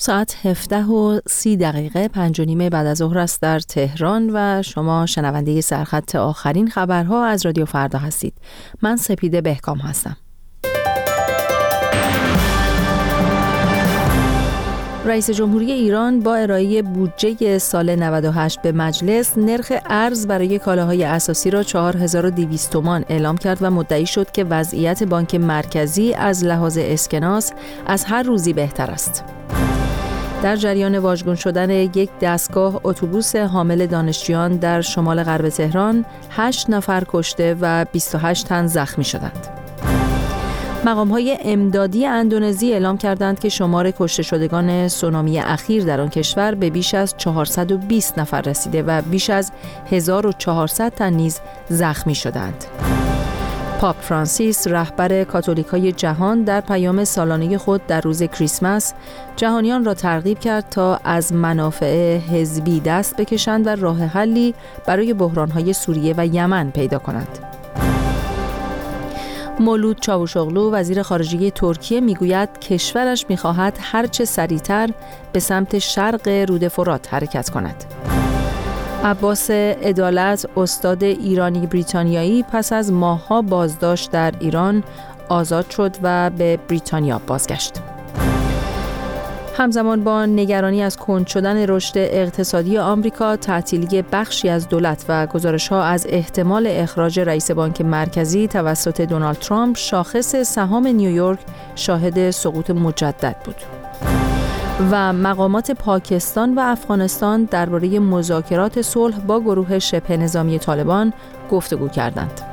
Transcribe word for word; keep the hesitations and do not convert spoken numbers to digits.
ساعت هفده و سی دقیقه پنج و نیم بعد از ظهر است در تهران و شما شنونده سرخط آخرین خبرها از رادیو فردا هستید. من سپیده بهکام هستم. رئیس جمهوری ایران با ارائه بودجه سال نود و هشت به مجلس نرخ ارز برای کالاهای اساسی را چهار هزار و دویست تومان اعلام کرد و مدعی شد که وضعیت بانک مرکزی از لحاظ اسکناس از هر روزی بهتر است. در جریان واژگون شدن یک دستگاه اتوبوس حامل دانشجویان در شمال غرب تهران، هشت نفر کشته و بیست و هشت تن زخمی شدند. مقام‌های امدادی اندونزی اعلام کردند که شمار کشته شدگان سونامی اخیر در آن کشور به بیش از چهارصد و بیست نفر رسیده و بیش از هزار و چهارصد تن نیز زخمی شدند. پاپ فرانسیس رهبر کاتولیکای جهان در پیام سالانه خود در روز کریسمس جهانیان را ترغیب کرد تا از منافع حزبی دست بکشند و راه حلی برای بحران‌های سوریه و یمن پیدا کنند. مولود چاوشوغلو وزیر خارجه ترکیه میگوید کشورش میخواهد هرچه سریعتر به سمت شرق رود فرات حرکت کند. عباس عدالت استاد ایرانی بریتانیایی پس از ماه‌ها بازداشت در ایران آزاد شد و به بریتانیا بازگشت. همزمان با نگرانی از کند شدن رشد اقتصادی آمریکا، تعطیلی بخشی از دولت و گزارش‌ها از احتمال اخراج رئیس بانک مرکزی توسط دونالد ترامپ، شاخص سهام نیویورک شاهد سقوط مجدد بود. و مقامات پاکستان و افغانستان درباره مذاکرات صلح با گروه شبه نظامی طالبان گفتگو کردند.